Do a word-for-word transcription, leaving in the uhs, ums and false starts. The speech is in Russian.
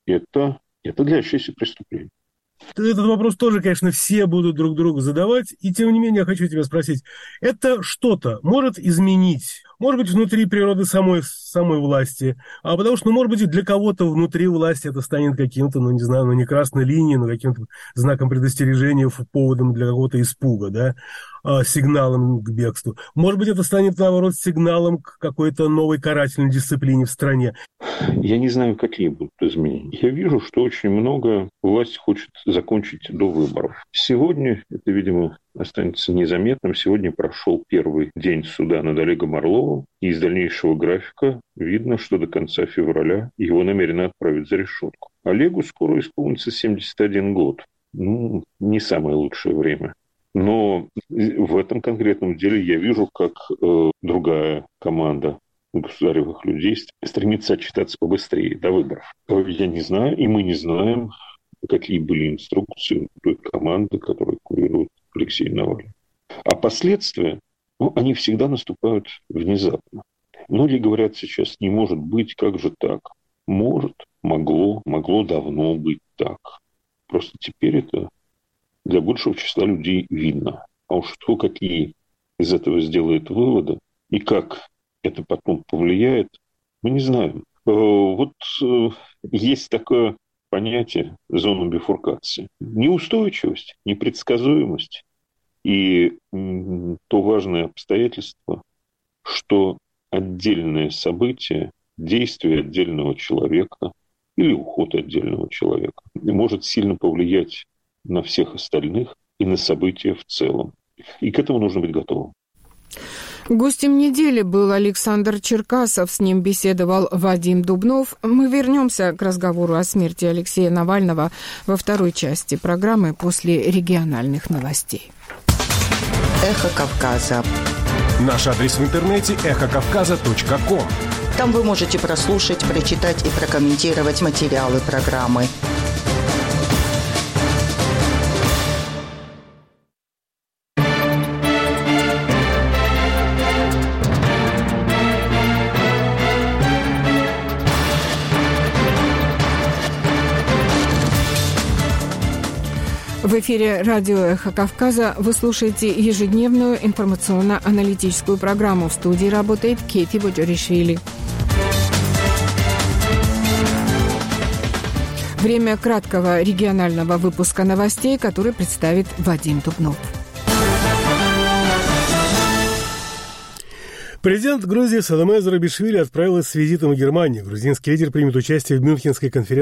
это, это длящееся преступление. Этот вопрос тоже, конечно, все будут друг другу задавать. И тем не менее, я хочу тебя спросить. Это что-то может изменить? Может быть, внутри природы самой, самой власти. А потому что, ну, может быть, для кого-то внутри власти это станет каким-то, ну, не знаю, ну, не красной линией, но каким-то знаком предостережения, поводом для какого-то испуга, да, а, сигналом к бегству. Может быть, это станет, наоборот, сигналом к какой-то новой карательной дисциплине в стране. Я не знаю, какие будут изменения. Я вижу, что очень много власть хочет закончить до выборов. Сегодня, это, видимо, останется незаметным, сегодня прошел первый день суда над Олегом Орловым, и из дальнейшего графика видно, что до конца февраля его намерены отправить за решетку. Олегу скоро исполнится семьдесят один год. Ну, не самое лучшее время. Но в этом конкретном деле я вижу, как э, другая команда государевых людей стремится отчитаться побыстрее до выборов. Я не знаю, и мы не знаем, какие были инструкции той команды, которая курирует Алексей Навальный. А последствия, ну, они всегда наступают внезапно. Многие говорят сейчас, не может быть, как же так? Может, могло, могло давно быть так. Просто теперь это для большего числа людей видно. А уж кто какие из этого сделает выводы и как это потом повлияет, мы не знаем. Вот есть такое понятие зона бифуркации. Неустойчивость, непредсказуемость и то важное обстоятельство, что отдельное событие, действие отдельного человека или уход отдельного человека может сильно повлиять на всех остальных и на события в целом. И к этому нужно быть готовым. Гостем недели был Александр Черкасов, с ним беседовал Вадим Дубнов. Мы вернемся к разговору о смерти Алексея Навального во второй части программы после региональных новостей. Эхо Кавказа. Наш адрес в интернете эхо кавказа точка ком. Там вы можете прослушать, прочитать и прокомментировать материалы программы. В эфире радио «Эхо Кавказа» вы слушаете ежедневную информационно-аналитическую программу. В студии работает Кети Боджоришвили. Время краткого регионального выпуска новостей, который представит Вадим Дубнов. Президент Грузии Саломе Зурабишвили отправилась с визитом в Германию. Грузинский лидер примет участие в Мюнхенской конференции